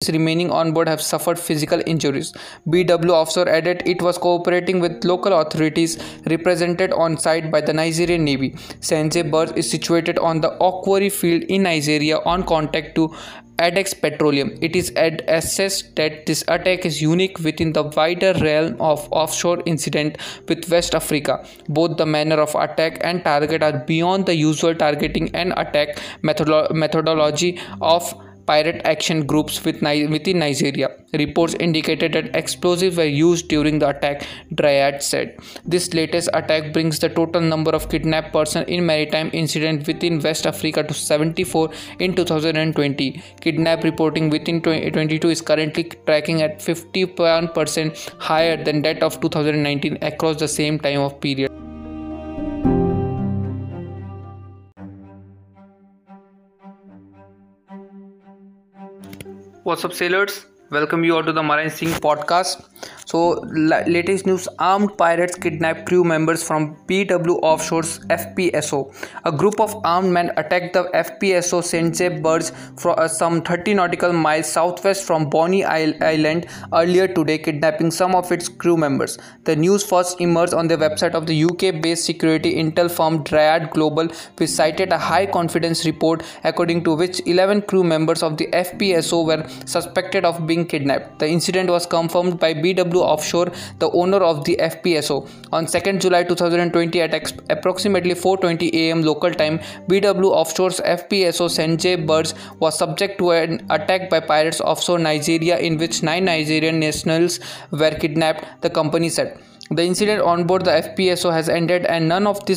its remaining on board have suffered physical injuries. BW Offshore added it was cooperating with local authorities represented on site by the Nigerian Navy. Sensei Berge is situated on the Okwari field in Nigeria on contact to Adex Petroleum. It is assessed that this attack is unique within the wider realm of offshore incident with West Africa. Both the manner of attack and target are beyond the usual targeting and attack methodology of pirate action groups within Nigeria. Reports indicated that explosives were used during the attack, Dryad said. This latest attack brings the total number of kidnapped persons in maritime incidents within West Africa to 74 in 2020. Kidnap reporting within 2022 is currently tracking at 51% higher than that of 2019 across the same time of period. What's up, sailors? Welcome you all to the Marine Sing podcast. So, latest news: armed pirates kidnap crew members from BW Offshore's FPSO. A group of armed men attacked the FPSO Sensei Berge from some 30 nautical miles southwest from Bonny Island earlier today, kidnapping some of its crew members. The news first emerged on the website of the UK-based security intel firm Dryad Global, which cited a high-confidence report according to which 11 crew members of the FPSO were suspected of being kidnapped. The incident was confirmed by BW Offshore, the owner of the FPSO. On 2nd July 2020 at approximately 4:20 am local time, BW Offshore's FPSO Sensei Berge was subject to an attack by pirates offshore Nigeria in which 9 Nigerian nationals were kidnapped, the company said. The incident on board the FPSO has ended and none of these